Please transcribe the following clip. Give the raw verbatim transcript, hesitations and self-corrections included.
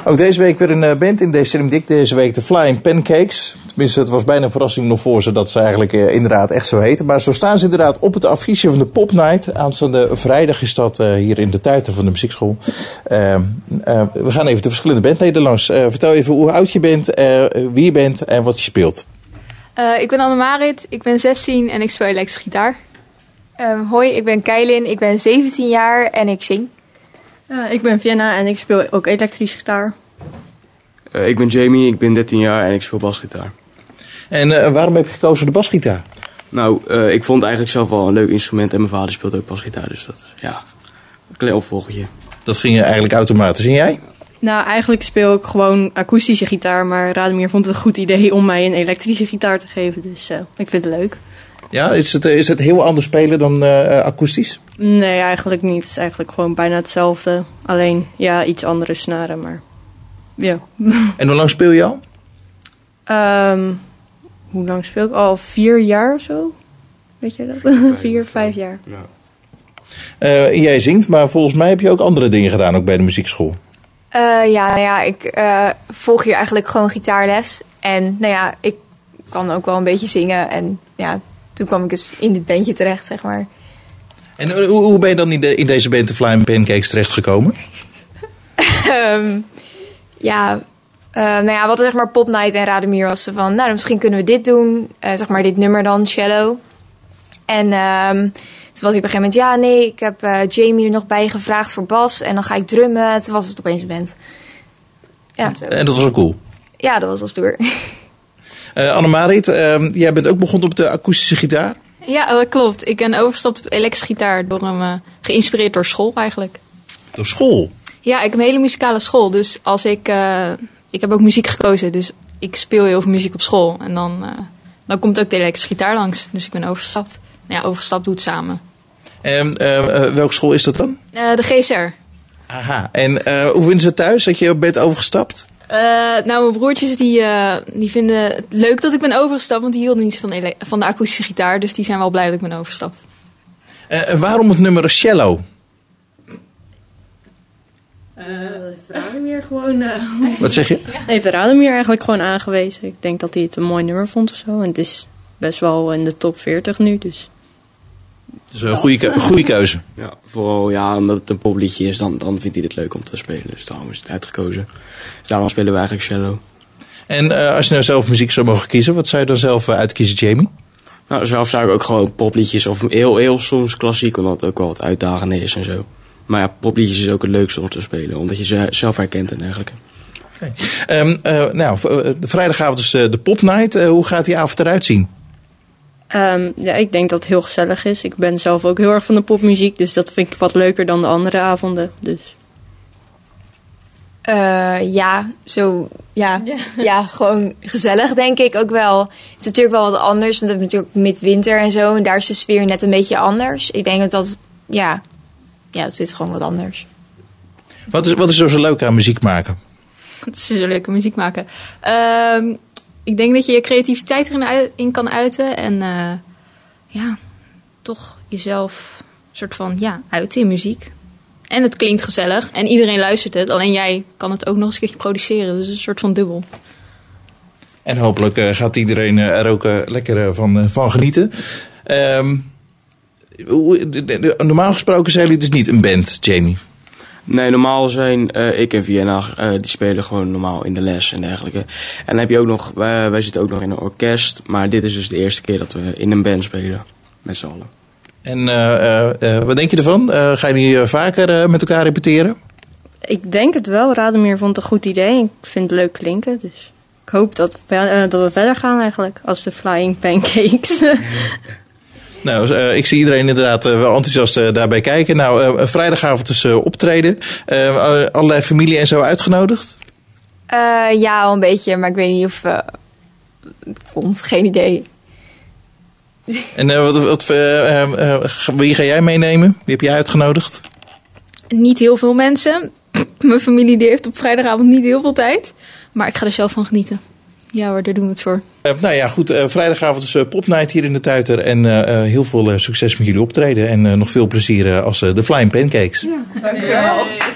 Ook deze week weer een uh, band in deze Slim Dik. Deze week de Flying Pancakes. Tenminste, het was bijna een verrassing nog voor ze dat ze eigenlijk uh, inderdaad echt zo heten. Maar zo staan ze inderdaad op het affiche van de Pop Night. Aanstaande vrijdag is dat uh, hier in de Tuiter van de muziekschool. Uh, uh, we gaan even de verschillende bandleden langs. Uh, vertel even hoe oud je bent, uh, wie je bent en wat je speelt. Uh, ik ben Annemarit, ik ben zestien en ik speel elektrische gitaar. Um, hoi, ik ben Keilin, ik ben zeventien jaar en ik zing. Uh, ik ben Vienna en ik speel ook elektrische gitaar. Uh, ik ben Jamie, ik ben dertien jaar en ik speel basgitaar. En uh, waarom heb je gekozen voor de basgitaar? Nou, uh, ik vond eigenlijk zelf wel een leuk instrument en mijn vader speelt ook basgitaar. Dus dat is ja, een klein opvolgertje. Dat ging eigenlijk automatisch. En jij? Nou, eigenlijk speel ik gewoon akoestische gitaar. Maar Radomir vond het een goed idee om mij een elektrische gitaar te geven. Dus uh, ik vind het leuk. Ja, is het, is het heel anders spelen dan uh, akoestisch? Nee, eigenlijk niet. Het is eigenlijk gewoon bijna hetzelfde. Alleen, ja, iets andere snaren, maar ja. En hoe lang speel je al? Um, hoe lang speel ik al? Vier jaar of zo? Weet je dat? Vijf, Vier, vijf jaar. Ja. Uh, jij zingt, maar volgens mij heb je ook andere dingen gedaan, ook bij de muziekschool. Uh, ja, nou ja, ik uh, volg hier eigenlijk gewoon gitaarles. En nou ja, ik kan ook wel een beetje zingen. En ja, toen kwam ik dus in dit bandje terecht, zeg maar. En uh, hoe, hoe ben je dan in, de, in deze band de Flying Pancakes terechtgekomen? um, ja, uh, nou ja, wat zeg maar Pop Night en Radomir was ze van, nou, misschien kunnen we dit doen. Uh, zeg maar dit nummer dan, Shallow. En um, toen was ik op een gegeven moment, ja, nee, ik heb uh, Jamie er nog bij gevraagd voor bas. En dan ga ik drummen. Toen was het opeens een band. Ja, zo. En dat was ook cool? Ja, dat was wel stoer. Uh, Annemarit, uh, jij bent ook begonnen op de akoestische gitaar? Ja, dat klopt. Ik ben overgestapt op de elektrische gitaar. Door hem, uh, geïnspireerd door school eigenlijk. Door school? Ja, ik heb een hele muzikale school. Dus als ik... Uh, ik heb ook muziek gekozen. Dus ik speel heel veel muziek op school. En dan, uh, dan komt ook de elektrische gitaar langs. Dus ik ben overgestapt. Nou ja, overgestapt doet samen. En uh, uh, welke school is dat dan? Uh, de G S R. Aha. En uh, hoe vinden ze het thuis dat je bent overgestapt? Uh, nou, mijn broertjes die, uh, die vinden het leuk dat ik ben overgestapt. Want die hielden niet van de, ele- van de akoestische gitaar. Dus die zijn wel blij dat ik ben overgestapt. Uh, en waarom het nummer Shallow? Uh, heeft Radomir gewoon... Uh, Wat zeg je? Heeft Radomir eigenlijk gewoon aangewezen. Ik denk dat hij het een mooi nummer vond of zo. En het is best wel in de top veertig nu, dus... Dus een goede, ke- goede keuze. Ja, vooral ja, omdat het een popliedje is, dan, dan vindt hij het leuk om te spelen. Dus daarom is het uitgekozen. Dus daarom spelen we eigenlijk Shallow. En uh, als je nou zelf muziek zou mogen kiezen, wat zou je dan zelf uh, uitkiezen, Jamie? Nou, zelf zou ik ook gewoon popliedjes of heel, heel soms klassiek, omdat het ook wel wat uitdagender is en zo. Maar ja, popliedjes is ook het leukste om te spelen, omdat je ze zelf herkent en dergelijke. Okay. Um, uh, nou, de vrijdagavond is uh, de Pop Night. Uh, hoe gaat die avond eruit zien? Um, ja, ik denk dat het heel gezellig is. Ik ben zelf ook heel erg van de popmuziek, dus dat vind ik wat leuker dan de andere avonden. Dus. Uh, ja, zo, ja, ja. ja, gewoon gezellig denk ik ook wel. Het is natuurlijk wel wat anders, want we hebben natuurlijk midwinter en zo. En daar is de sfeer net een beetje anders. Ik denk dat dat, ja, ja, het zit gewoon wat anders. Wat is, wat is er zo leuk aan muziek maken? Het is zo leuke muziek maken. Uh, ik denk dat je je creativiteit erin uit, in kan uiten. En uh, ja, toch jezelf soort van, ja, uiten in muziek. En het klinkt gezellig. En iedereen luistert het. Alleen jij kan het ook nog eens een keertje produceren. Dus een soort van dubbel. En hopelijk uh, gaat iedereen uh, er ook uh, lekker uh, van, uh, van genieten. Um, hoe, de, de, normaal gesproken zijn jullie dus niet een band, Jamie? Nee, normaal zijn uh, ik en Vienna, uh, die spelen gewoon normaal in de les en dergelijke. En dan heb je ook nog, wij, wij zitten ook nog in een orkest. Maar dit is dus de eerste keer dat we in een band spelen. Met z'n allen. En uh, uh, uh, wat denk je ervan? Uh, gaan jullie uh, vaker uh, met elkaar repeteren? Ik denk het wel. Radomir vond het een goed idee. Ik vind het leuk klinken. Dus ik hoop dat we, uh, dat we verder gaan eigenlijk. Als de Flying Pancakes. Nou, uh, ik zie iedereen inderdaad uh, wel enthousiast uh, daarbij kijken. Nou, uh, vrijdagavond dus uh, optreden. Uh, uh, allerlei familie en zo uitgenodigd? Uh, ja, al een beetje. Maar ik weet niet of... Uh, ik vond geen idee. En uh, wat, wat, uh, uh, wie ga jij meenemen? Wie heb jij uitgenodigd? Niet heel veel mensen. Mijn familie die heeft op vrijdagavond niet heel veel tijd. Maar ik ga er zelf van genieten. Ja hoor, daar doen we het voor. Uh, nou ja, goed. Uh, vrijdagavond is uh, Pop Night hier in de Tuiter. En uh, uh, heel veel uh, succes met jullie optreden. En uh, nog veel plezier uh, als uh, de Flying Pancakes. Ja, dank je wel.